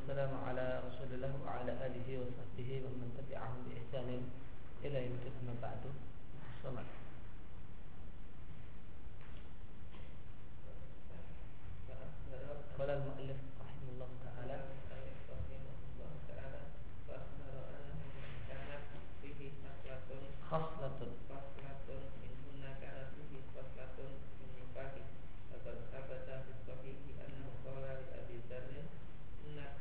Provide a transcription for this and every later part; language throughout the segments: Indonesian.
والسلام على رسول الله وعلى آله وصحبه ومن تبعهم بإحسان إلى يوم الدين. أما بعد. الصلاة. قال المؤلف رحمه الله تعالى خصلة منهن كانت فيه خصلة من نفاق فقد ثبت في الصحيح أنه قال لأبي ذر إنك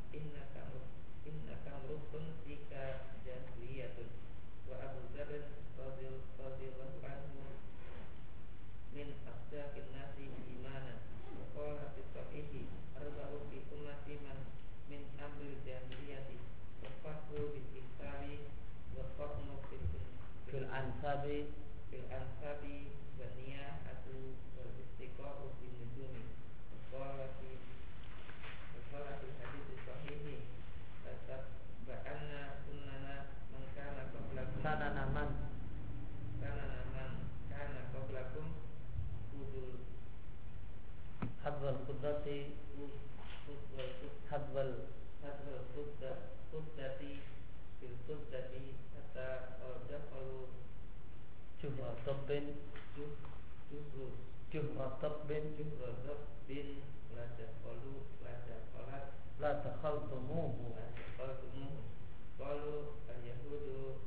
امرؤ فيك جاهلية. وأبو ذر رضي الله عنه من أصدق الناس إيمانا. وقال في الصحيح أربع في أمتي من أمر الجاهلية والفخر بالإحسان والفطن في الأنساب والنياحة والاستقاء بالنجوم. وقال في الحديث الصحيح لتتبعن سنن من كان قبلكم حذو الخدة في الخدة حتى دخلوا جهر طب لا دخلتموه قالوا اليهود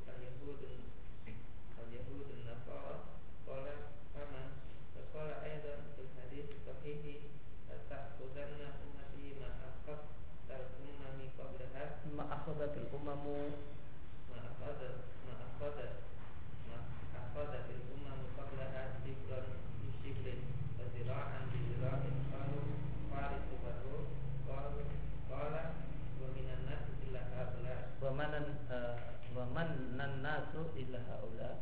النصارى. قال فمن؟ فقال أيضا في الحديث الصحيح لتأخذن أمتي ما أخذت الأمم قبلها شبرا بشبر وذراعا بذراع. قالوا فارس والروم. قال ومن الناس إلا هؤلاء. ومن الناس إلا هؤلاء.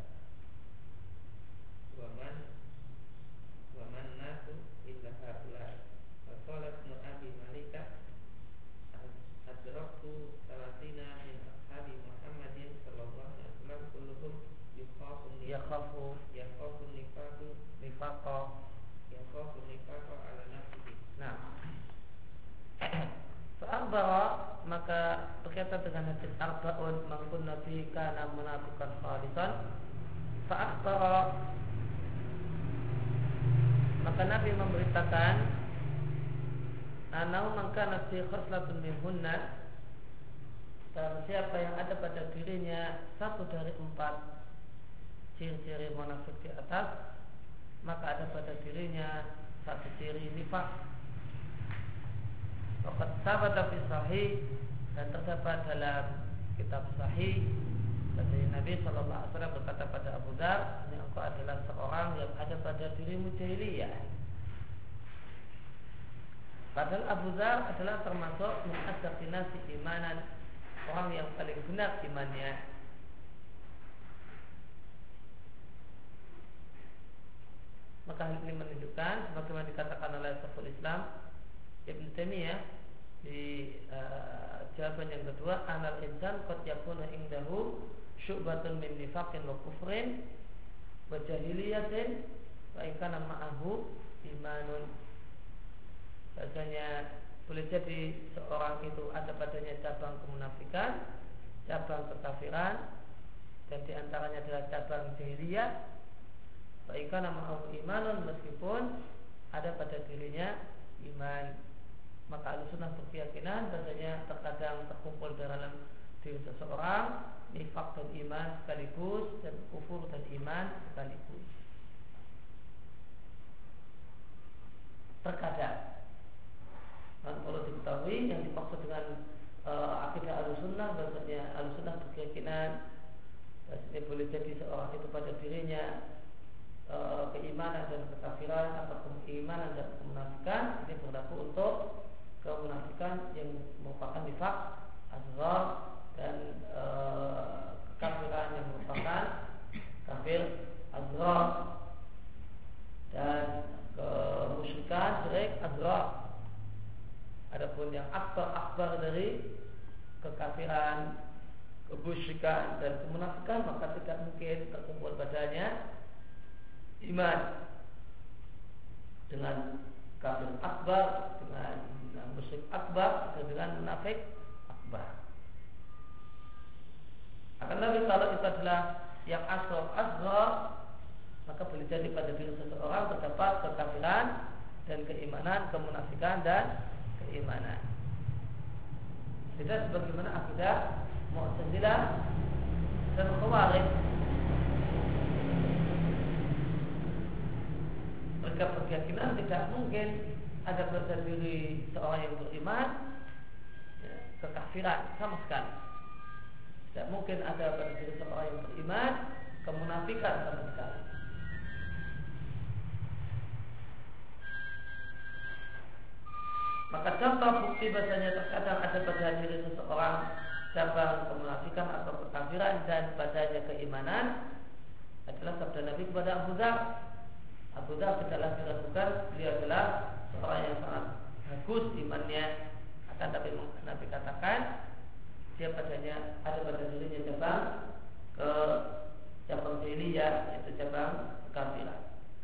فقال ابن أبي مليكة أدركت 30 من أصحاب محمد صلى الله عليه وسلم كلهم يخاف النفاق على نفسه. Nah, Fa'akhbara, maka berkaitan dengan hadis arba'un mangkun nabi kana munafiqan khalisan. Fa'akhbara, maka Nabi memberitakan anau mangkana fi khoslatun minhunna, dan siapa yang ada pada dirinya satu dari 4 ciri-ciri munafik di atas, maka ada pada dirinya satu ciri nifaq. Waqad sabata fi sahih, dan terdapat dalam kitab sahih dari Nabi SAW berkata pada Abu Dzar, ini engkau adalah seorang yang ada pada dirimu jahiliyah. Padahal Abu Dzar adalah termasuk min asdaqin nasi imanan, orang yang paling benar imannya. Maka hal ini menunjukkan sebagaimana dikatakan oleh Syekhul Islam Ibn Taimiyah di jawaban yang kedua, anal insan qad yakunu indahu syu'batun min nifaqin wa kufrin wa jahiliyatin wa in kana ma'ahu imanun. Bahasanya boleh jadi seorang itu ada padanya cabang kemunafikan, cabang kekafiran, dan diantaranya adalah cabang jahiliyah. Wa in kana ma'ahu imanun, meskipun ada pada dirinya iman. Maka Ahlussunnah berkeyakinan bahasanya terkadang terkumpul dalam diri seseorang nifaq dan iman sekaligus, dan kufur dan iman sekaligus. Terkadang, dan perlu diketahui yang dimaksud dengan akidah Ahlussunnah, bahasanya Ahlussunnah berkeyakinan bahasanya boleh jadi seorang itu pada dirinya keimanan dan kekafiran atau keimanan dan kemunafikan. Ini berlaku untuk kemunafikan yang merupakan nifaq asghar dan kekafiran yang merupakan kafir asghar dan kemusyrikan syirik asghar. Adapun yang akbar dari kekafiran, kemusyrikan dan kemunafikan, maka tidak mungkin terkumpul padanya iman dengan kafir akbar, dengan musyrik akbar dengan munafik akbar. Akan tapi kalau itu adalah yang asghar, maka boleh jadi pada diri seseorang terdapat kekafiran dan keimanan, kemunafikan dan keimanan. Tidak sebagaimana akidah Mu'tazilah dan Khawarij. Mereka berkeyakinan tidak mungkin ada pada diri seorang yang beriman kekafiran sama sekali. Tidak mungkin ada pada diri seorang yang beriman kemunafikan sama sekali. Maka contoh bukti bahasanya terkadang ada pada diri seseorang cabang kemunafikan atau kekafiran dan padanya keimanan adalah sabda Nabi kepada Abu Dzar. Abu Dzar tidaklah diragukan, beliau adalah seorang yang sangat bagus imannya. Akan tapi Nabi katakan dia padanya ada pada dirinya cabang jahiliyah, yaitu cabang kekafiran.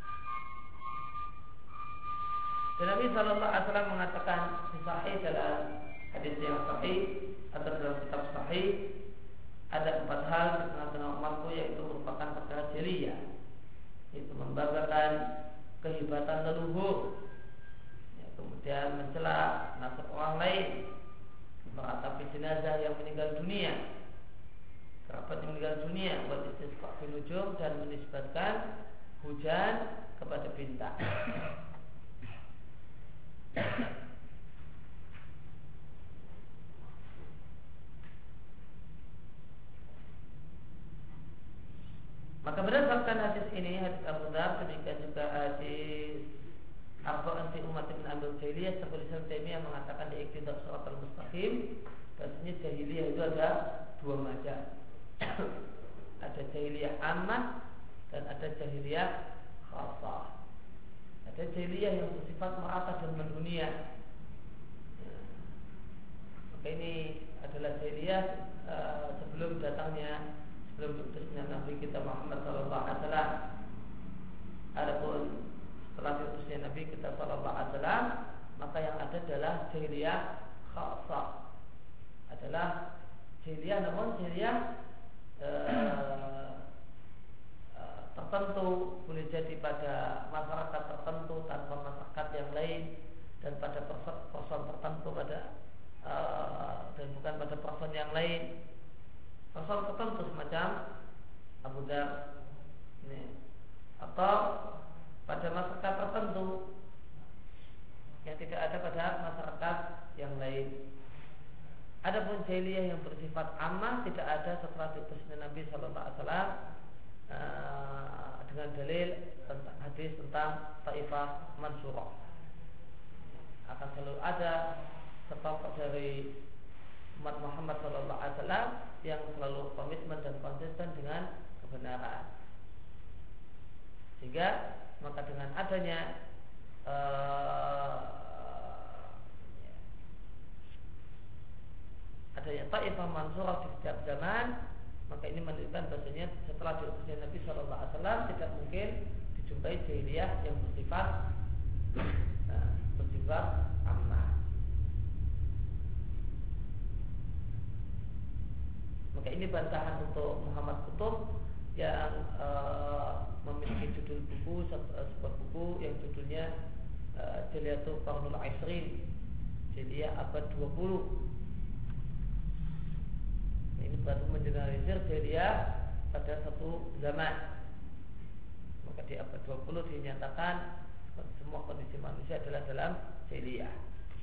Dan Nabi SAW mengatakan sahih dalam hadis yang sahih atau dalam kitab sahih, ada 4 hal di tengah-tengah umatku yaitu merupakan perkara jahiliyah, yaitu membanggakan kehebatan leluhur, kemudian mencela nasab orang lain, meratapi jenazah yang meninggal dunia, kerabat yang meninggal dunia, buat istisqa bil nujum, dan menisbatkan hujan kepada bintang. Maka berdasarkan hadis ini, hadis Abu Dzar, demikian juga hadis Arba'un fi Ummatin min Amril Jahiliyah, Syekhul Islam Taimiyah mengatakan di Iqtidah Shiratal Mustaqim, bahasanya jahiliyah itu ada 2 macam. Ada jahiliyah ammah dan ada jahiliyah khassah. Ada jahiliyah yang bersifat merata dan mendunia. Maka ini adalah jahiliyah sebelum diutusnya Nabi kita Muhammad SAW. Adapun setelah diutusnya Nabi kita SAW, maka yang ada adalah jahiliyah khassah. Adalah jahiliyah, namun jahiliyah tertentu, boleh jadi pada masyarakat tertentu tanpa masyarakat yang lain, dan pada person tertentu dan bukan pada person yang lain. Person tertentu semacam Abu Dzar atau pada masyarakat tertentu yang tidak ada pada masyarakat yang lain. Adapun jahiliyah yang bersifat ammah tidak ada setelah diutusnya Nabi SAW dengan dalil tentang hadis tentang Taifah Mansurah. Akan selalu ada sekelompok dari umat Muhammad SAW yang selalu komitmen dan konsisten dengan kebenaran. Sehingga maka dengan adanya Taifah Mansurah di setiap zaman, maka ini menunjukkan bahasanya setelah diutusnya Nabi SAW tidak mungkin dijumpai jahiliyah yang bersifat ammah. Maka ini bantahan untuk Muhammad Qutb yang memiliki judul buku, sebuah buku yang judulnya Jaliyatul Qarnul Ashrin, Jiliyah abad 20. Ini baru menjelaskan jahiliyah pada satu zaman. Maka di abad 20 dinyatakan semua kondisi manusia adalah dalam jahiliyah.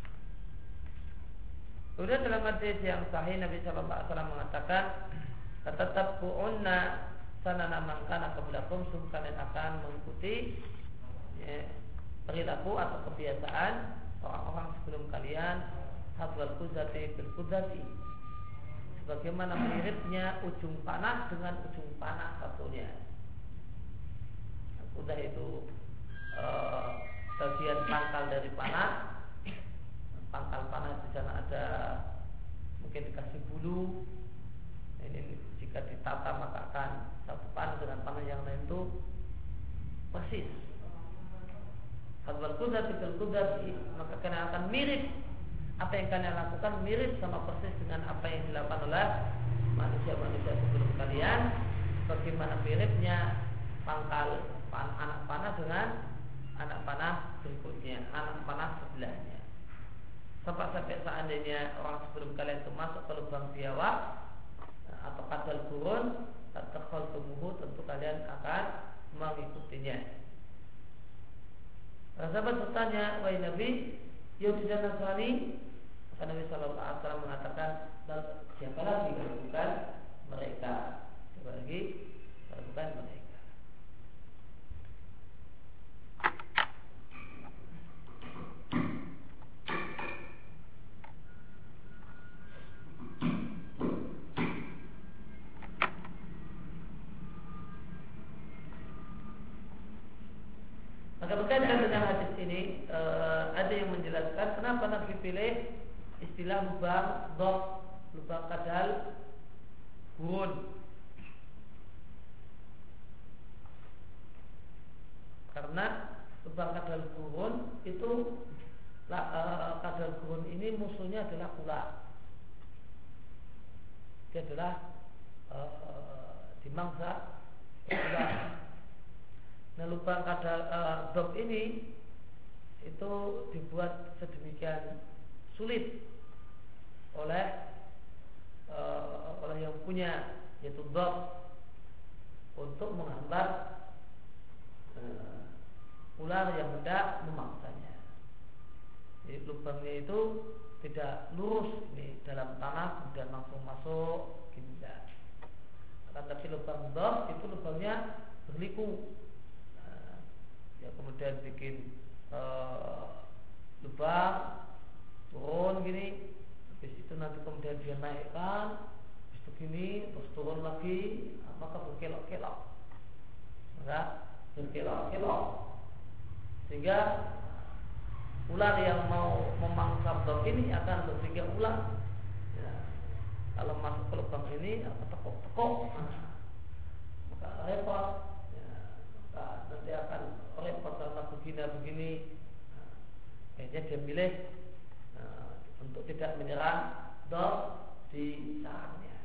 Kemudian dalam hadis yang sahih Nabi SAW mengatakan, "Tatabbu'unna sanana man kana qablakum", sungguh kalian akan mengikuti perilaku atau kebiasaan orang-orang sebelum kalian, hadwal quzati bil quzati, bagaimana miripnya ujung panah dengan ujung panah satunya. Kudah itu bagian pangkal dari panah. Pangkal panah di sana ada mungkin dikasih bulu. Ini jika ditata maka akan satu panah dengan panah yang lain itu persis. Hadwal kudah bil kudah, maka kena akan mirip apa yang kalian lakukan mirip sama persis dengan apa yang dilakukan oleh manusia-manusia sebelum kalian. Bagaimana miripnya anak panah dengan anak panah berikutnya, anak panah sebelahnya. Sampai seandainya orang sebelum kalian itu masuk ke lubang biawak atau kadal gurun, terkol tumuhu, tentu kalian akan mengikutinya. Sahabat bertanya, wahai Nabi, Yahudi dan Nasrani? Maka Nabi Sallallahu Alaihi Wasallam mengatakan, siapa lagi kalau bukan mereka? Siapa lagi kalau bukan mereka? Maka berkaitan dengan hadis ini ada yang menjelaskan kenapa Nabi pilih istilah lubang kadal gurun. Karena lubang kadal gurun itu kadal gurun ini musuhnya adalah ular. Dia adalah dimangsa ular. Nah, lubang kadal dog ini itu dibuat sedemikian sulit oleh yang punya, yaitu dog, untuk menghambat ular yang hendak memangsanya. Jadi lubangnya itu tidak lurus ini dalam tanah kemudian langsung masuk, tidak. Tapi lubang dog itu lubangnya berliku. Ya, kemudian bikin lubang turun gini, habis itu nanti kemudian dia naikkan, habis itu gini, terus turun lagi, maka berkelok-kelok, sehingga ular yang mau memangsa dog ini akan berpikir ulang, ya, kalau masuk ke lubang ini akan tekuk-tekuk, maka repot, ya, maka nanti akan repot karena begini. Akhirnya dia milih untuk tidak menyerang dog di sarangnya.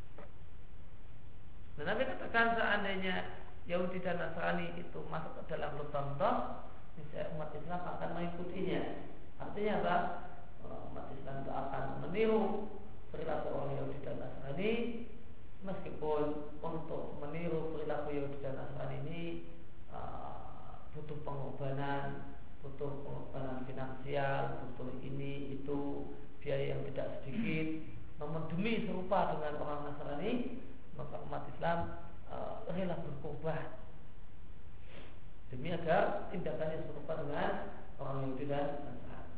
Dan Nabi katakan seandainya Yahudi dan Nasrani itu masuk ke dalam lubang dog, niscaya umat Islam akan mengikutinya. Artinya apa? Umat Islam itu akan meniru perilaku orang Yahudi dan Nasrani, meskipun untuk meniru perilaku Yahudi dan Nasrani ini butuh pengorbanan finansial, butuh ini itu biaya yang tidak sedikit. Namun demi serupa dengan orang Nasrani, maka umat Islam rela berkorban demi agar tindakannya serupa dengan orang Yahudi dan Nasrani.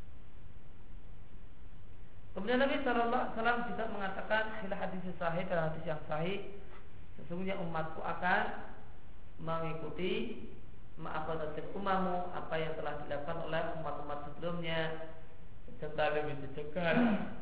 Kemudian Nabi Sallallahu Alaihi Wasallam juga mengatakan dalam hadis sahih, dalam hadis yang sahih, sesungguhnya umatku akan mengikuti ma'abadatil umamu, apa yang telah dilakukan oleh umat-umat sebelumnya, sejengkal demi sejengkal,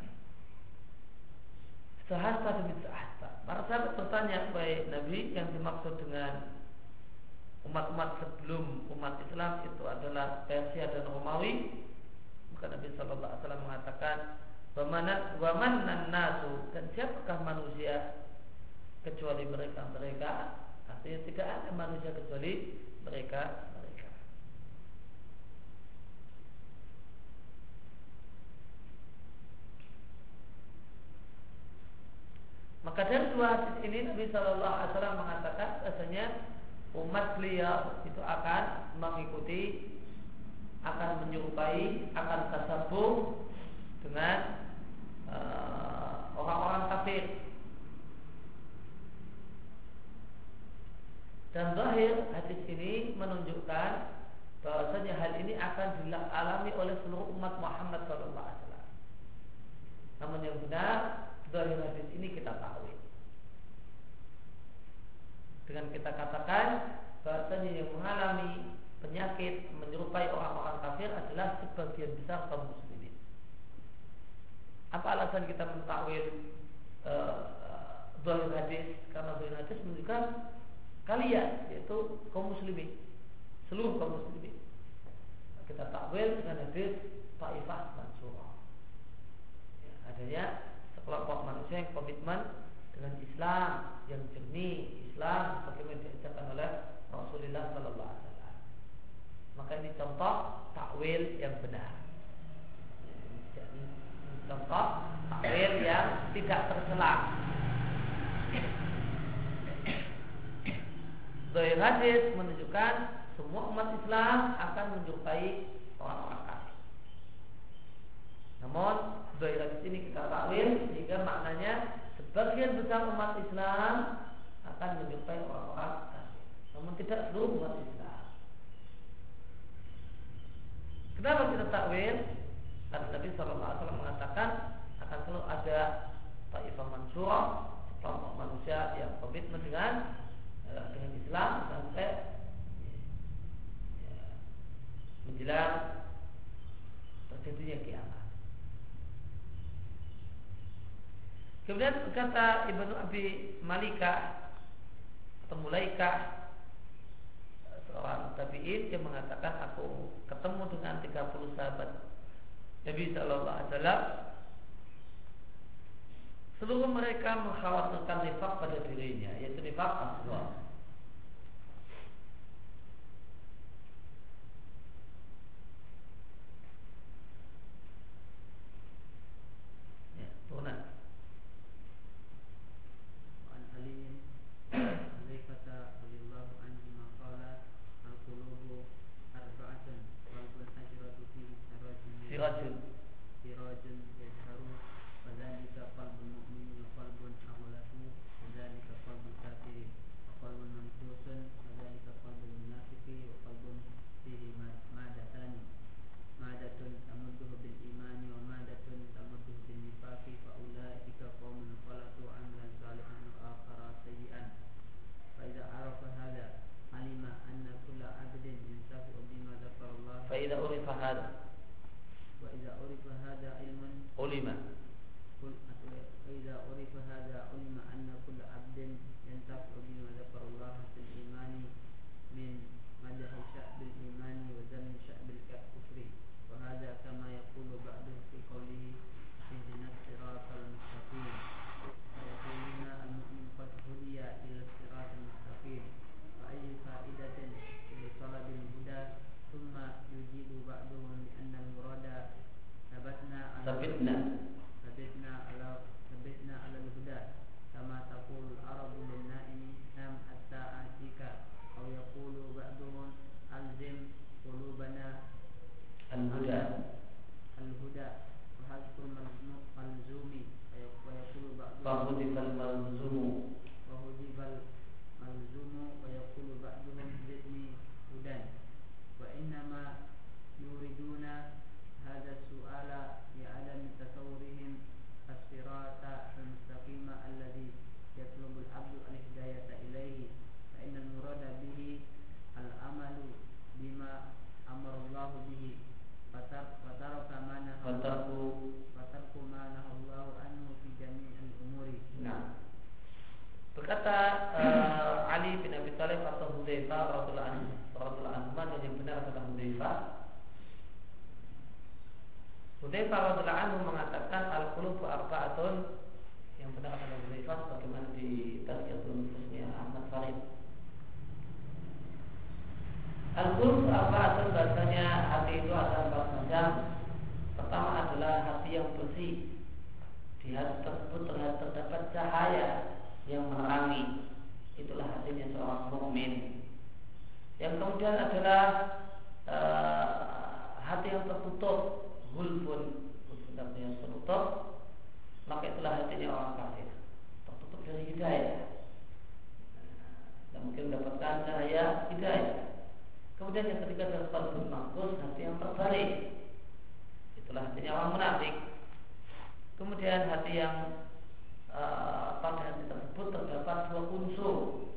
sehasta demi sehasta. Para sahabat bertanya, baik Nabi, yang dimaksud dengan umat-umat sebelum umat Islam itu adalah Persia dan Romawi? Maka Nabi Sallallahu Alaihi Wasallam mengatakan, wamanan nasu, dan siapakah manusia kecuali mereka. Artinya tidak ada manusia kecuali mereka. Maka dari dua hadis ini Nabi Sallallahu Alaihi Wasallam mengatakan bahasanya umat beliau itu akan mengikuti, akan menyerupai, akan tasabbuh dengan orang-orang kafir. Dan zahir hadis ini menunjukkan bahwasanya hal ini akan dialami oleh seluruh umat Muhammad sallallahu alaihi wasallam. Namun yang benar, zahir hadis ini kita tahu. Dengan kita katakan bahwasanya yang mengalami penyakit menyerupai orang-orang kafir adalah sebagian besar kaum muslimin. Apa alasan kita mentakwil zahir hadis? Karena zahir hadis menunjukkan kalian, yaitu kaum muslimin, seluruh kaum muslimin. Kita takwil dengan hadis Taifah Mansurah. adanya sekelompok manusia yang komitmen dengan Islam yang jernih, Islam bagaimana diajarkan oleh Rasulullah Sallallahu Alaihi Wasallam. Maka ini contoh takwil yang benar. Contoh takwil yang tidak tercela. Zahir hadis menunjukkan semua umat Islam akan menjumpai orang-orang kafir. Namun zahir hadis ini kita takwil sehingga maknanya sebagian besar umat Islam akan menjumpai orang-orang kafir. Namun tidak seluruh umat Islam. Kenapa kita takwil? Karena Nabi SAW mengatakan akan selalu ada ta'ifah mansurah, kelompok manusia yang komitmen dengan Islam sampai menjelang terjadinya kiamat. Kemudian kata Ibnu Abi Malikah atau Mulaikah, seorang tabi'in yang mengatakan aku ketemu dengan 30 sahabat Nabi Sallallahu Alaihi Wasallam, seluruh mereka mengkhawatirkan nifaq pada dirinya, yaitu nifaq asghar. Ya, turunan. An Ali Hudzaifah radhiyallahu anhu maqala al-qulubu arba'atun qalbun ajratu fihi sirajun yadharu wa dhalika qalbul mu'min wa qalbun aghlafu wa dhalika qalbul kafirin wa qalbun mamsusun wa dhalika qalbul munafiqi wa qalbun fihi madatun tamudduhu bil imani wa madatun tamudduhu bin nifaqi fa ulaika qaumun khalatu amalan salihan wa akhara sayyi'an fa idza arafa hadha alima anna kulla 'abdin yantafi'u bima dzakara Allah Fa idza urifa hadha وإذا عرف هذا علم ulima. وإذا عرف هذا علم أن كل عبد ينتفع بما ذكر الله في الإيمان من مدح شعب الإيمان وذم شعب الكفر وهذا كما يقول بعضه في قوله اهدنا الصراط المستقيم ويقولون المؤمن قد هدي إلى الصراط المستقيم فأي فائدة لطلب الهدى ثم يجيب بعضهم بأن المراد ثبتنا على الهدى كما تقول العرب للنائم نام حتى آتيك أو يقول بعضهم ألزم قلوبنا الهدى وحذف الملزوم ويقول بعضهم فهدف الملزوم ويقول بعضهم زدني هدى وإنما يريدون هذا السؤال لعدم تصورهم الصراط المستقيم الذي يطلب العبد الهداية إليه فإن المراد به العمل بما أمر الله به وترك ما نهى الله عنه في جميع الأمور. Nah, berkata Ali bin Abi Thalib atau Hudzaifah radhiyallahu anhu, dan yang benar adalah Hudzaifah radhiyallahu anhu mengatakan al-qulubu arba'atun, yang benar adalah Hudzaifah sebagaimana di Tazkiyatul Nufusnya Ahmad Farid. Al-qulubu arba'atun, bahasanya hati itu ada 4 macam. Pertama adalah hati yang bersih. Di hati tersebut terdapat cahaya yang menerangi, itulah hatinya seorang mukmin. Yang kemudian adalah hati yang tertutup, gulbun artinya tertutup, maka itulah hatinya orang kafir, tertutup dari hidayah, dan mungkin mendapatkan cahaya hidayah. Kemudian yang ketiga adalah qalbun maqsus, hati yang terbalik, itulah hatinya orang munafik. Kemudian hati yang pada hati tersebut terdapat 2 unsur.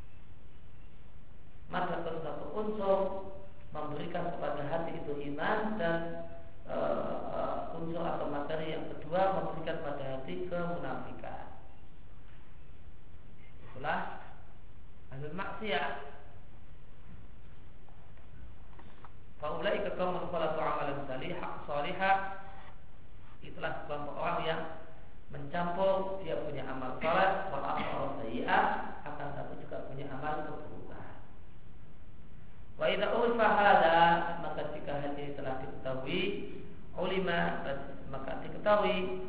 Maka satu unsur memberikan kepada hati itu iman, dan unsur atau materi yang kedua memberikan pada hati kemunafikan. Itulah ahlul maksiyah. Faulaika qaumun khalatu amalan salihah. Itulah adalah kelompok orang yang mencampur, dia punya amal saleh, wa amal sayyi'ah, akan tapi juga punya amal keburukan. Wa idza urifa hadza, maka jika hal ini telah diketahui, ulima, maka diketahui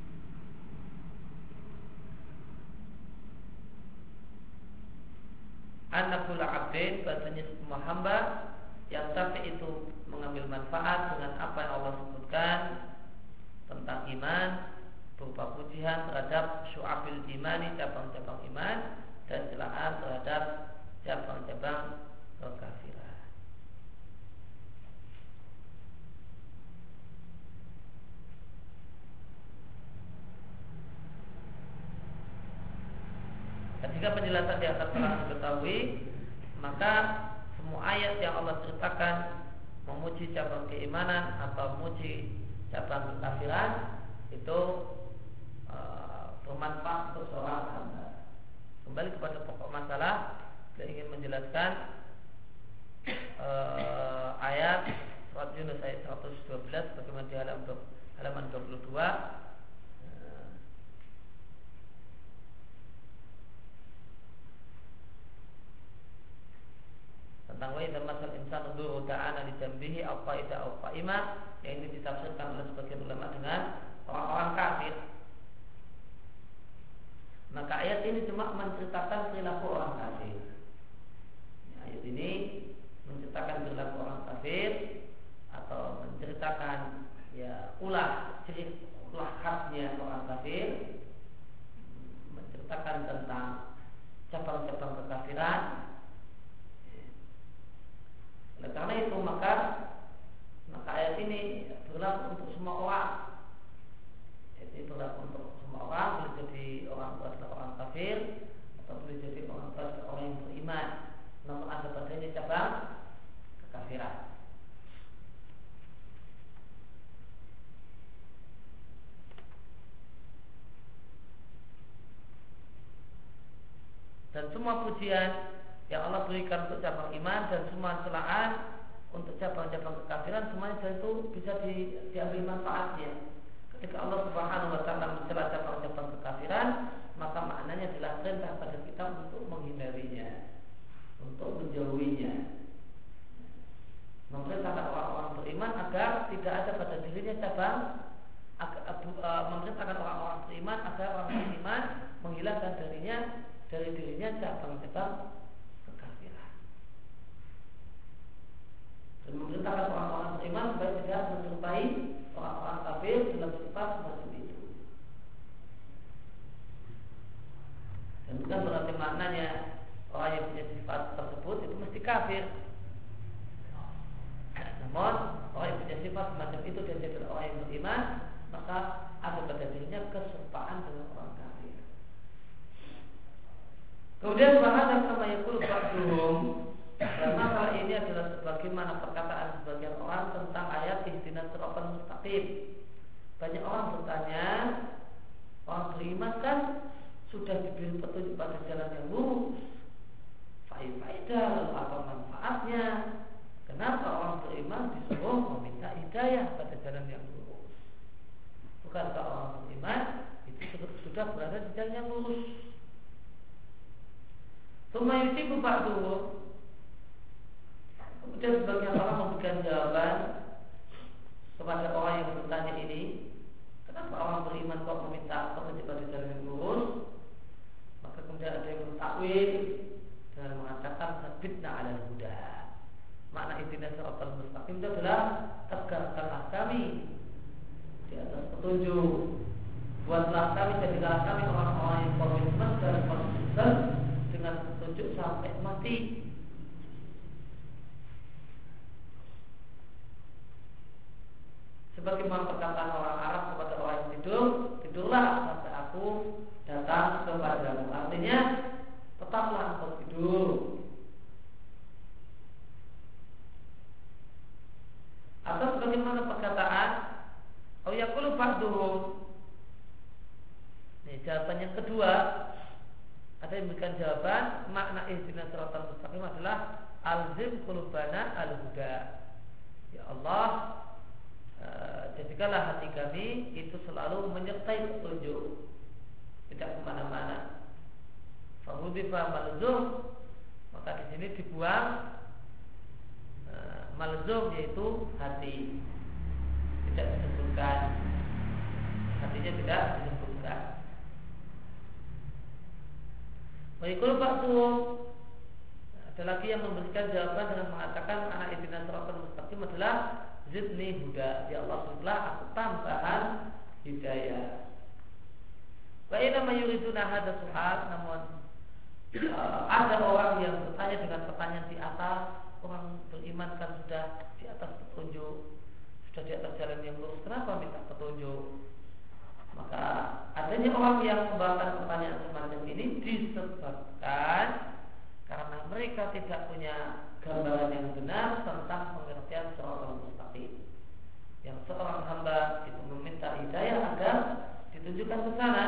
anna kulla 'abdin, bahasanya semua hamba yang tapi itu mengambil manfaat dengan apa yang Allah sebutkan tentang iman, berupa pujian terhadap syu'abil imani, cabang-cabang iman, dan celaan terhadap cabang-cabang kekafiran. Ketika penjelasan di atas telah diketahui, maka semua ayat yang Allah ceritakan memuji cabang keimanan atau memuji cabang kekafiran itu bermanfaat untuk seorang hamba. Kembali kepada pokok masalah, saya ingin menjelaskan ayat surat Yunus ayat 112 bagaimana di halaman 22. Tentang wa idza masal insanu dzurru ta'ana li jambihi aw qa'ida aw qa'ima, yang ini ditafsirkan oleh sebagian ulama dengan orang-orang kafir. Maka ayat ini cuma menceritakan perilaku orang kafir. Ayat ini menceritakan perilaku orang kafir atau menceritakan ulah khasnya orang kafir, menceritakan tentang cabang-cabang kekafiran. Oleh karena itu maka ayat ini berlaku untuk semua orang. Jadi berlaku untuk semua orang, boleh jadi orang itu adalah orang kafir atau boleh jadi orang itu adalah orang yang beriman, namun ada padanya cabang kekafiran. Dan semua pujian yang Allah berikan untuk cabang iman dan semua celaan untuk cabang-cabang kekafiran, semuanya itu bisa diambil manfaatnya. Ketika Allah Subhanahu wa taala mencela cabang-cabang kekafiran, maka maknanya adalah perintah pada kita untuk menghindarinya, untuk menjauhinya. Memerintahkan orang-orang beriman agar tidak ada pada dirinya cabang, memerintahkan orang-orang beriman agar orang beriman menghilangkan dari dirinya cabang-cabang kekafiran. Dan memerintahkan orang-orang beriman supaya tidak menyerupai orang-orang kafir dalam sifat semacam itu. Dan bukan berarti maknanya orang yang punya sifat tersebut itu mesti kafir. Namun orang yang punya sifat semacam itu dan dia adalah orang yang beriman, maka ada pada dirinya keserupaan dengan orang kafir. Kemudian bahasa sama yakul ba'duhum, karena hal ini adalah sebagaimana perkataan sebagian orang tentang ayat ihdinas siratal mustaqim. Banyak orang bertanya, orang beriman kan sudah diberi petunjuk pada jalan yang lurus, faedah lalu apa manfaatnya? Kenapa orang beriman disuruh meminta hidayah pada jalan yang lurus? Bukankah orang beriman itu sudah berada di jalan yang lurus? Tumayusiku ba'duhum. Kemudian sebagian orang memberikan jawaban kepada orang yang bertanya ini, kenapa orang beriman kok meminta petunjuk pada jalan yang lurus? Maka kemudian ada yang mentakwil dengan mengatakan sabitna 'alal huda. Makna ihdinas siratal mustaqim itu adalah tegakkanlah kami di atas petunjuk. Buatlah kami, jadilah kami orang-orang yang komitmen dan konsisten dengan petunjuk sampai mati. Sebagaimana perkataan orang Arab kepada orang yang tidur, tidurlah sampai aku datang kepadamu. Artinya tetaplah engkau tidur. Atau sebagaimana perkataan au yaqulu ba'duhum. Ini jawaban yang kedua. Ada yang memberikan jawaban makna ihdinas siratal mustaqim adalah alzim qulubana al-huda. Ya Allah, jadikanlah hati kami itu selalu menyertai petunjuk, tidak kemana-mana. Fahudifa malzum, maka di sini dibuang malzum, yaitu hati, tidak disebutkan, hatinya tidak disebutkan. Baikul Faktum, ada lagi yang memberikan jawaban dengan mengatakan anak ihdinas siratal mustaqim adalah zidni huda, ya Allah berilah aku tambahan hidayah. Wa inna ma yuriduna hadza su'al, namun ada orang yang bertanya dengan pertanyaan di atas. Orang beriman kan sudah di atas petunjuk, sudah di atas jalan yang lurus, kenapa minta petunjuk? Maka adanya orang yang membawakan pertanyaan semacam ini disebabkan karena mereka tidak punya gambaran yang benar tentang pengertian siratal mustaqim. Yang seorang hamba itu meminta hidayah agar ditunjukkan ke sana.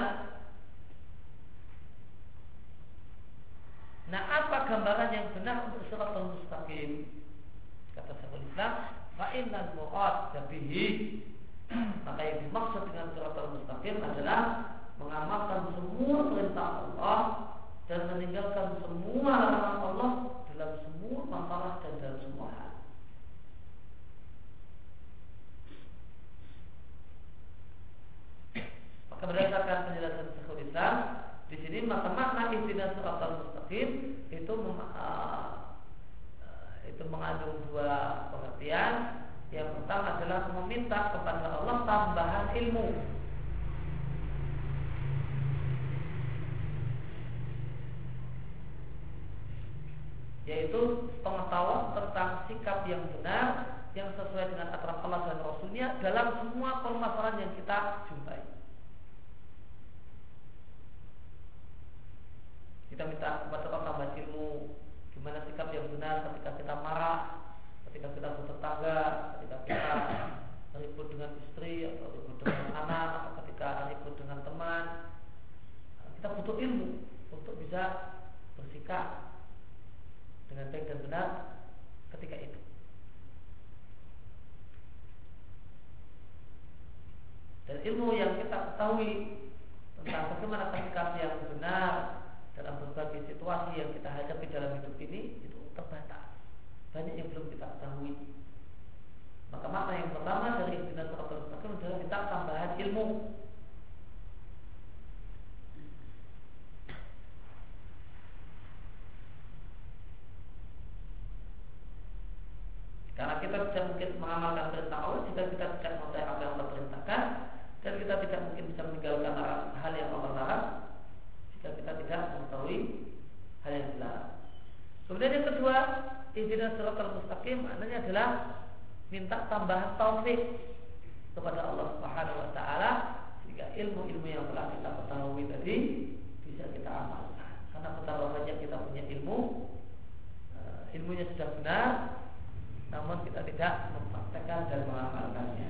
Nah, apa gambaran yang benar untuk siratal mustaqim? Kata Syekhul Islam, fa innal murad bihi, maka yang dimaksud dengan siratal mustaqim adalah mengamalkan semua perintah Allah dan meninggalkan semua larangan Allah dalam semua masalah dan dalam semua hal. Maka berdasarkan penjelasan Syekhul Islam di sini, maka makna ihdinas siratal mustaqim itu mengandung dua pengertian. Yang pertama adalah meminta kepada Allah tambahan ilmu, yaitu pengetahuan tentang sikap yang benar yang sesuai dengan aturan Allah dan Rasulnya dalam semua permasalahan yang kita jumpai. Kita minta kepada Allah tambah ilmu, gimana sikap yang benar ketika kita marah, ketika kita bertetangga, ketika kita ribut dengan istri atau ribut dengan anak, atau ketika ribut dengan teman. Kita butuh ilmu untuk bisa bersikap dengan baik dan benar ketika itu. Dan ilmu yang kita ketahui tentang bagaimana bersikap yang benar dalam berbagai situasi yang kita hadapi dalam hidup ini itu terbatas, banyak yang belum kita ketahui. Maka makna yang pertama dari ihdinas siratal mustaqim adalah kita tambahan ilmu. Karena kita tidak mungkin mengamalkan perintah Allah jika kita tidak mengetahui apa yang Allah perintahkan, dan kita tidak mungkin bisa meninggalkan hal yang Allah larang jika kita tidak mengetahui hal yang dilarang. Kemudian yang kedua, ihdinas siratal mustaqim maknanya adalah minta tambahan taufik kepada Allah Subhanahu wa taala sehingga ilmu-ilmu yang telah kita ketahui tadi bisa kita amalkan. Karena betapa banyak kita punya ilmu, ilmunya sudah benar, namun kita tidak mempraktekkan dan mengamalkannya.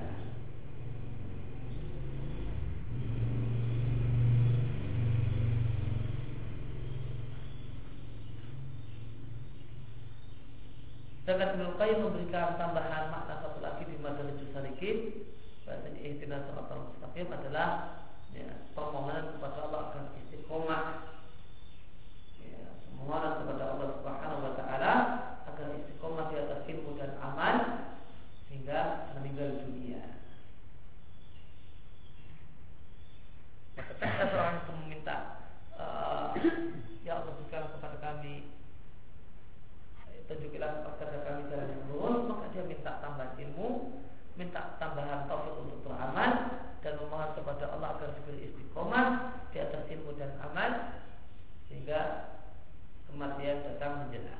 Sedangkan Ibnu Qayyim memberikan tambahan makna satu lagi di Madarijus Salikin, bahasanya ihdinas siratal mustaqim adalah permohonan kepada Allah akan istiqomah, permohonan kepada Allah Subhanahu wa taala agar istiqomah di atas ilmu dan amal hingga meninggal dunia. Maka ketika seorang itu meminta, ya Allah berikan kepada kami, tunjukilah kepada kami jalan yang lurus, maka dia minta tambahan ilmu, minta tambahan taufik untuk beramal, dan memohon kepada Allah agar diberi istiqomah di atas ilmu dan amal sehingga kematian datang menjelang.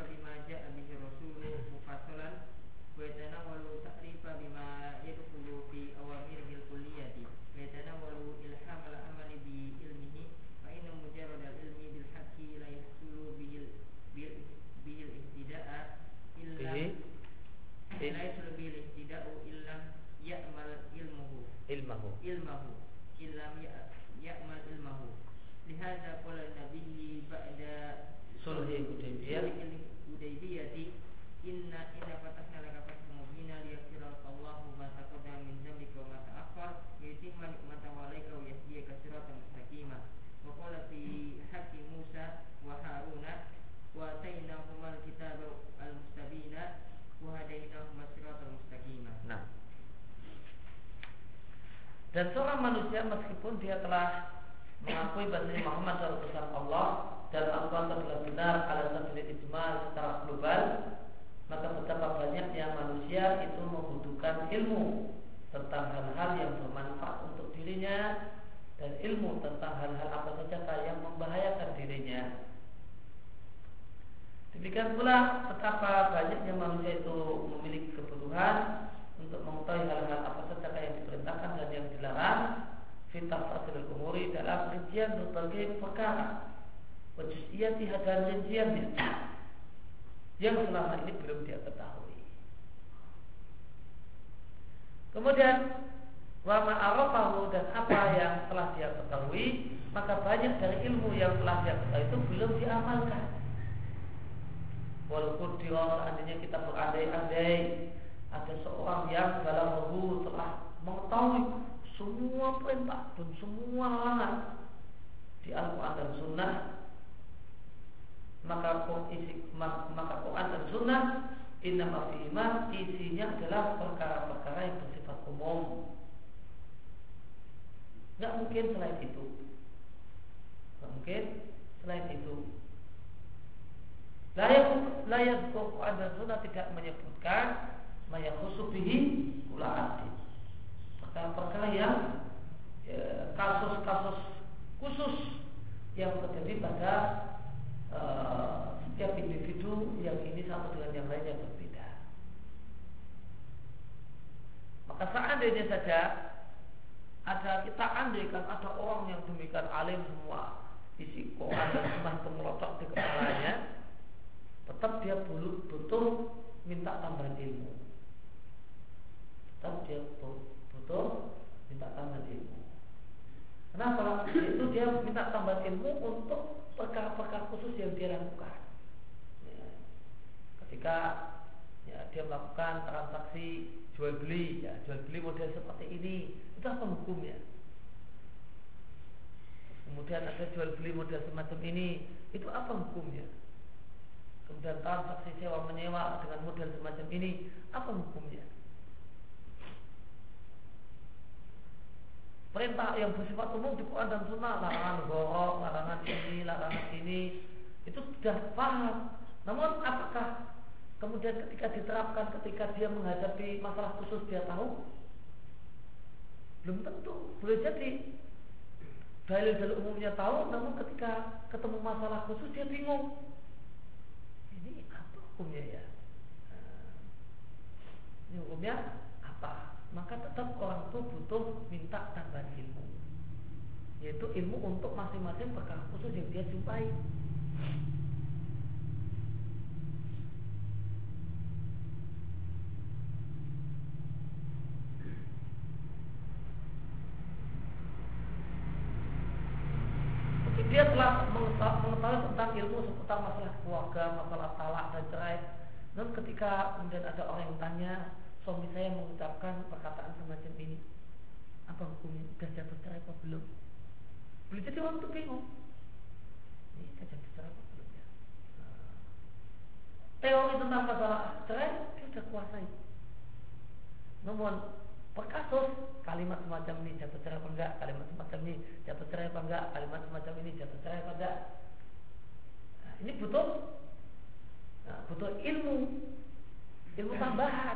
ta'rifa bima ja'a bihi rasulu mufassalan wa yatanawwalu ta'rifa bima yadkhulu fi awamirihi al-kulliyati wa yatanawwalu ilham al-amali bi ilmihi fa inna mujarrad al-ilmi bil haqqi la yahsulu bil ihtida'a illa la yahsulu bil ihtida'u illa ya'mal ilmuhu illam ya'mal ilmuhu lihadza qala an-nabiy ba'da sulhul Hudaybiyah inna fatahna laka fathan mubina liyaghfira Allahu ma taqaddama min dhanbika wa ma ta'akhkhar wa yutimma ni'matahu 'alaika wa yahdiyaka siratan mustaqima wa qala fi haqqi Musa wa Haruna wa atainahuma al-kitaba al-mustabina wa hadainahuma siratan mustaqima. Nah, dan seorang manusia meskipun dia telah mengakui bahwa Muhammad adalah utusan Allah dan Al-Quran adalah benar ala sabilil ijmal secara global, maka betapa banyaknya manusia itu membutuhkan ilmu tentang hal-hal yang bermanfaat untuk dirinya dan ilmu tentang hal-hal apa saja yang membahayakan dirinya. Demikian pula betapa banyaknya manusia itu memiliki kebutuhan untuk mengetahui hal-hal apa saja yang diperintahkan dan yang dilarang fitafasil umuri dalam rincian berbagai perkara wajuziyati dan rinciannya yang selama ini belum dia ketahui. Kemudian wa ma'arafahu dan apa yang telah dia ketahui, maka banyak dari ilmu yang telah dia ketahui itu belum diamalkan. Walaupun seandainya kita berandai-andai ada seorang yang dalam wahyu telah mengetahui semua perintah dan semua larangan di Al-Quran dan Sunnah, maka Quran dan Sunnah innama fihima isinya adalah perkara-perkara yang bersifat umum. Tidak mungkin selain itu. Tidak mungkin selain itu. Layak Quran dan Sunnah tidak menyebutkan mayakhusu bihi kula abdi. Perkara-perkara yang kasus-kasus khusus yang terjadi pada setiap individu yang ini satu dengan yang lainnya berbeda. Maka seandainya saja kita andaikan ada orang yang demikian alim semua isi Quran dan Sunnah itu melocok di kepalanya, tetap dia butuh minta tambahan ilmu. Tetap dia butuh minta tambahan ilmu. Kenapa? Itu dia minta tambahan ilmu untuk perkara-perkara khusus yang dia lakukan. Ya. Ketika dia melakukan transaksi jual beli model seperti ini, itu apa hukumnya? Kemudian ada jual beli model semacam ini, itu apa hukumnya? Kemudian transaksi sewa menyewa dengan model semacam ini, apa hukumnya? Perintah yang bersifat umum di Quran dan Sunnah, larangan gorok, larangan ini, itu sudah paham. Namun apakah kemudian ketika diterapkan, ketika dia menghadapi masalah khusus dia tahu? Belum tentu. Boleh jadi dalil-dalil umumnya tahu, namun ketika ketemu masalah khusus dia bingung. Ini apa hukumnya ya? Ini hukumnya apa? Maka tetap orang itu butuh minta tambahan ilmu, yaitu ilmu untuk masing-masing perkara khusus yang dia jumpai. Jadi dia telah mengetahui tentang ilmu seputar masalah keluarga, masalah talak dan cerai. Dan ketika kemudian ada orang yang tanya, suami saya mengucapkan perkataan semacam ini, apa hukumnya? Sudah jatuh cerai apa belum? Boleh jadi orang itu bingung. Ini sudah jatuh cerai apa belum ya? Teori tentang masalah cerai dia sudah kuasai. Namun per kasus kalimat semacam ini jatuh cerai apa enggak? Kalimat semacam ini jatuh cerai apa enggak? Kalimat semacam ini jatuh cerai apa enggak? Nah, ini butuh ilmu tambahan.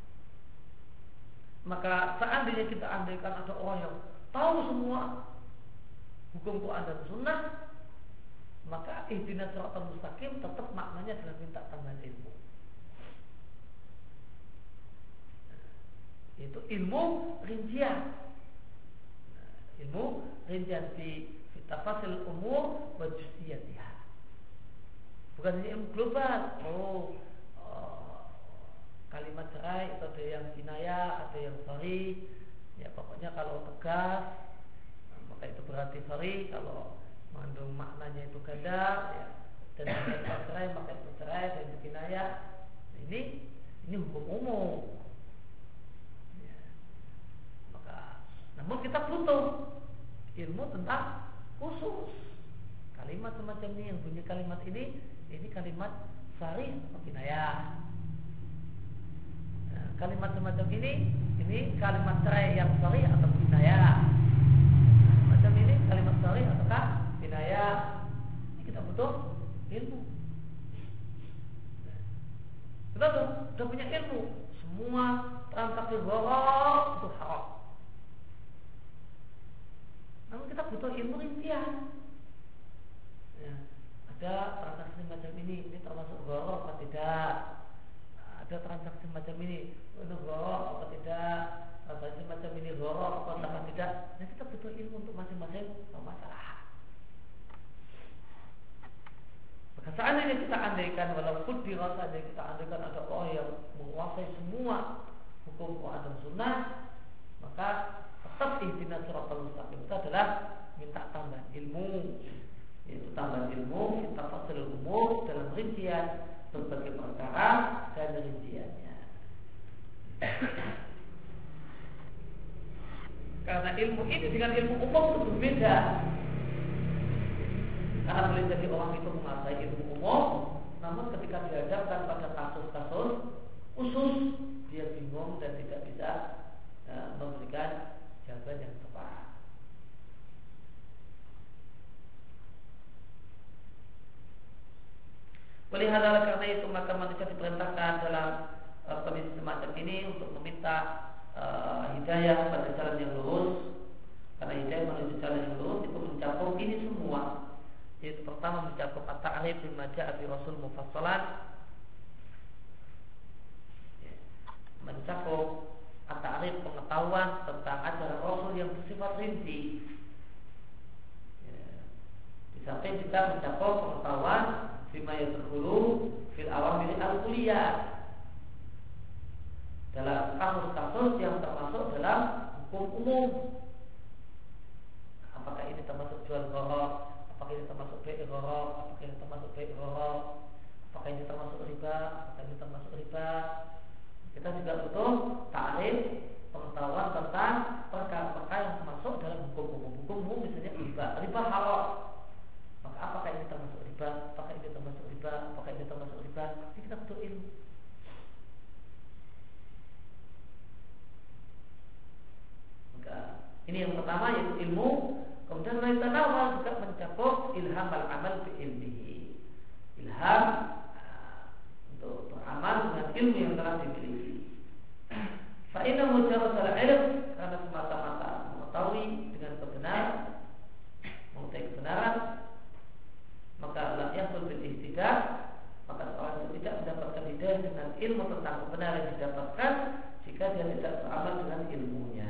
Maka seandainya kita andaikan ada orang yang tahu semua hukum Quran dan Sunnah, maka ihdinas siratal mustaqim tetap maknanya adalah minta tambahan ilmu. Itu ilmu rincian. Ilmu rincian fi tafasil umur wa juz'iyatiha. Bukan hanya ilmu global. Kalimat cerai itu ada yang kinaya, ada yang sharih. Ya pokoknya kalau tegas maka itu berarti sharih, kalau mengandung maknanya itu ganda, ya. Dan kalau cerai maka itu cerai, dan itu kinaya. Nah, ini hukum umum. Ya. Maka namun kita butuh ilmu tentang khusus. Kalimat semacam ini, yang bunyi kalimat ini kalimat sharih atau kinaya. Nah, kalimat semacam ini kalimat cerai yang sharih atau kinaya. Macam ini kalimat sharih ataukah kinaya. Ini kita butuh ilmu. Kita sudah punya ilmu. Semua transaksi gharar itu haram. Namun kita butuh ilmu rincian. Ya, ada transaksi macam ini termasuk gharar atau tidak? Ada transaksi macam ini gharar atau tidak? Transaksi macam ini gharar atau tidak? Nah, kita butuh ilmu untuk masing-masing permasalahan. Maka seandainya kita andaikan, walaupun dirasanya kita andaikan ada orang yang menguasai semua hukum Quran dan Sunnah, maka tetap ihdinas siratal mustaqim itu adalah minta tambahan ilmu, yaitu tambahan ilmu kita fasil umur dalam rincian berbagai perkara dan rinciannya. Karena ilmu ini dengan ilmu umum itu berbeda. Karena boleh jadi orang itu menguasai ilmu umum, namun ketika dihadapkan pada kasus-kasus khusus, dia bingung dan tidak bisa memberikan jawaban yang tepat. Oleh karena itu maka manusia diperintahkan dalam kondisi semacam ini untuk meminta hidayah pada jalan yang lurus. Karena hidayah menuju jalan yang lurus itu mencakup ini semua. Yaitu pertama mencakup at-ta'rif bima ja'a fi Rasul mufassalan, mencakup at-ta'rif pengetahuan tentang ajaran Rasul yang bersifat rinci. Di samping juga mencakup pengetahuan bima yadkhulu fil awamir al-kulliyah, dalam kasus-kasus yang termasuk dalam hukum umum. Apakah ini termasuk jual gharar? Apakah ini termasuk bai' gharar? Apakah ini termasuk bai' gharar? Apakah ini termasuk riba? Apakah ini termasuk riba? Kita juga butuh ta'rif, pengetahuan tentang perkara-perkara yang masuk dalam hukum umum. Hukum umum misalnya riba halal. Maka apakah ini termasuk riba? Apakah ini termasuk riba? Apakah ini termasuk riba? Ini kita butuh ilmu. Maka ini yang pertama, yaitu ilmu. Kemudian lain tanawal juga mencakup ilham al-amal bi ilmihi. Ilham untuk beramal dengan ilmu yang telah dimiliki. Fa inna mujarrad al-ilm, karena semata-mata mengetahui dengan kebenaran, mengetahui kebenaran, maka la yahsul bil ihtidah, maka seorang itu tidak mendapatkan hidayah dengan ilmu tentang kebenaran yang didapatkan jika dia tidak beramal dengan ilmunya.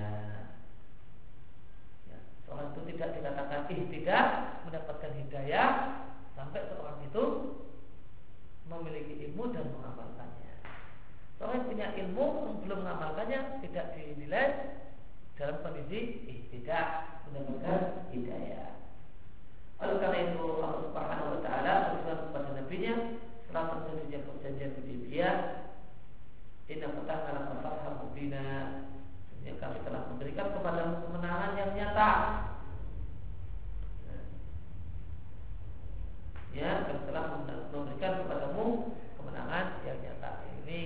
Ya, seorang itu tidak dikatakan ihtidah, mendapatkan hidayah sampai seorang itu memiliki ilmu dan mengamalkannya. Seorang yang punya ilmu belum mengamalkannya tidak dinilai dalam kondisi ihtidah, mendapatkan hidayah. Oleh karena itu Allah Subhanahu wa taala berfirman kepada nabinya setelah terjadinya perjanjian Hudaybiyah, "Inna fatahna laka fathan mubina." Sesungguhnya kami telah memberikan kepadamu kemenangan yang nyata. Ya, kami telah memberikan kepadamu kemenangan yang nyata. Ini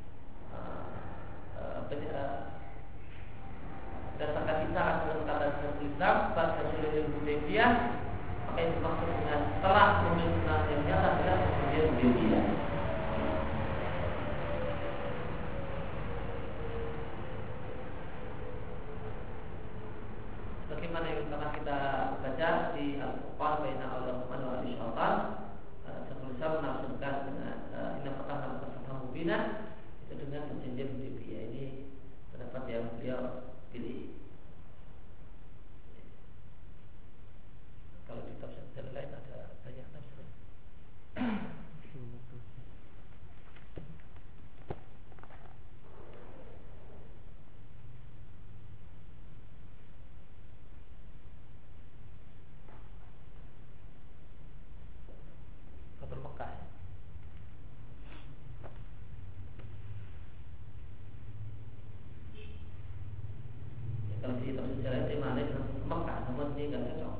berdasarkan isyarat dalam kata Syekhul Islam pada Sulh Hudaybiyah, maka yang dimaksud dengan telah memberi kemenangan yang nyata adalah perjanjian Hudaybiyah. Bagaimana yang pernah kita baca di Al-Qur'an baina al-Rahman wa al-Syaitan, Madinah itu dengan perjanjian Hudaybiyah. Ini pendapat yang beliau pilih. Kalau di tafsir lain ada banyak tafsir. Fathul Mekah. Ya, kalau di tafsir jalan itu mana Mekah, namun ini nggak cocok.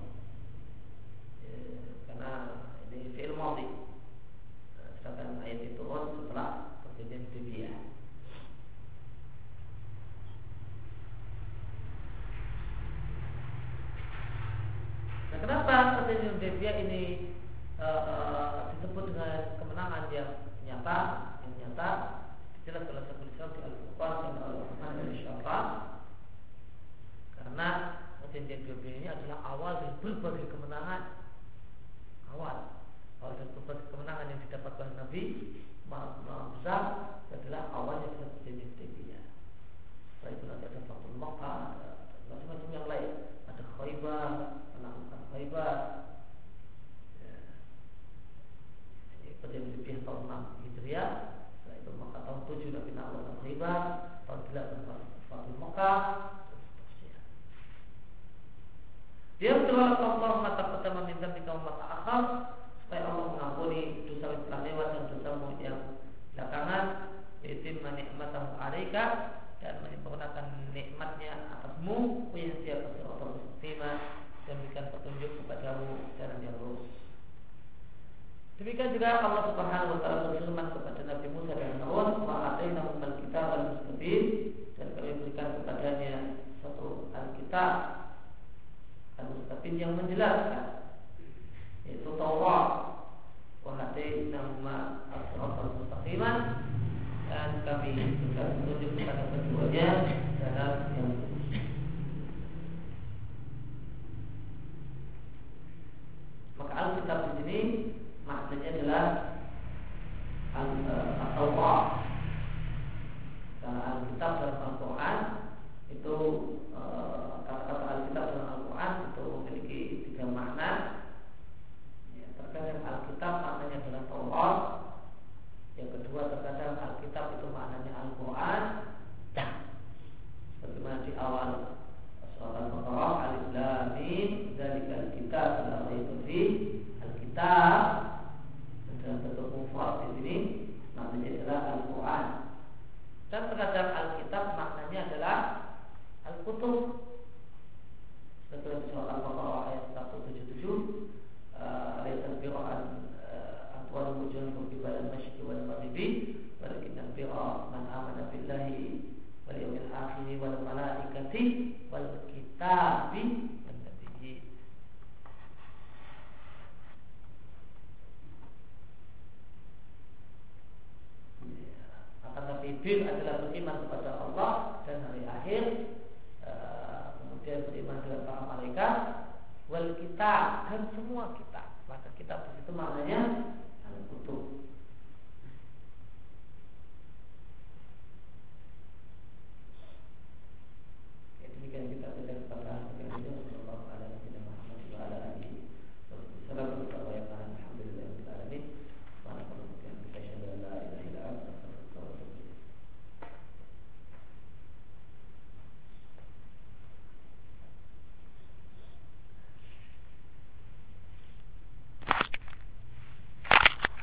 Karena ini fi'il madhi. Sedangkan ayat itu turun setelah perjanjian Hudaybiyah. Nah, kenapa perjanjian Hudaybiyah ini disebut dengan kemenangan yang nyata? Dijelaskan oleh Syekhul Islam di Al-Furqan dan Al-Rahman Al-Syarah. Karena perjanjian Hudaybiyah ini adalah awal dari berbagai kemenangan. Awal dari berbagai kemenangan yang didapatkan Nabi besar adalah awalnya dari perjanjian Hudaybiyah. Setelah itu nanti ada Fathul Makkah, ada macam-macam yang lain. Ada Khaybar, menaklukkan Khaybar. Perjanjian Hudaybiyah tahun 6 Hijriah. Setelah itu maka tahun 7 Nabi menaklukkan Khaybar, tahun 8 Fathul Makkah. Dia berdoa Allah mata pertama minta kaum mata akhir supaya Allah mengampuni dosa yang telah lewat dan dosamu yang belakangan, yaitu menikmatamu alaika dan menyempurnakan nikmatnya atasmu, yang dia berserta mustaqimah dan berikan petunjuk kepadamu jalan yang lurus. Demikian juga Allah Subhanahu wa taala berfirman kepada Nabi Musa dan Harun, wa atainahum al-kitab al-mustabin, dan kami berikan kepadanya satu Alkitab al-mustabin yang menjelaskan, yaitu Taurat. Wa hadainahum as-siratal mustaqimah, dan kami berikan petunjuk kepada keduanya jalan yang lurus. Maka Alkitab di sini maknanya adalah Al-Taurat. Karena Alkitab dalam Al-Quran itu kata-kata Alkitab dalam Al-Quran itu memiliki 3 makna. Ya, terkadang Alkitab maknanya adalah Taurat. Yang kedua, terkadang Alkitab itu maknanya Al-Quran. Bagaimana di awal surat Al-Baqarah, Alif Lam Mim, dzalikal kitab la raiba fihi, Alkitab dalam bentuk mufrad di sini maknanya adalah Al-Quran. Dan terkadang Alkitab maknanya adalah Al-Kutub. Seperti surat Al-Baqarah ayat 177, ayat al-bira'an atwal wujuhum qibala al-masyriqi wal maghribi walakin al-bira man amana billahi wal yawmil akhir wal malaikati wal kitabi wan nabiyyin. Akan tapi bir adalah beriman kepada Allah dan hari akhir, kemudian beriman dengan para malaikat, wal kitab, dan semua kitab. Maka kitab itu maknanya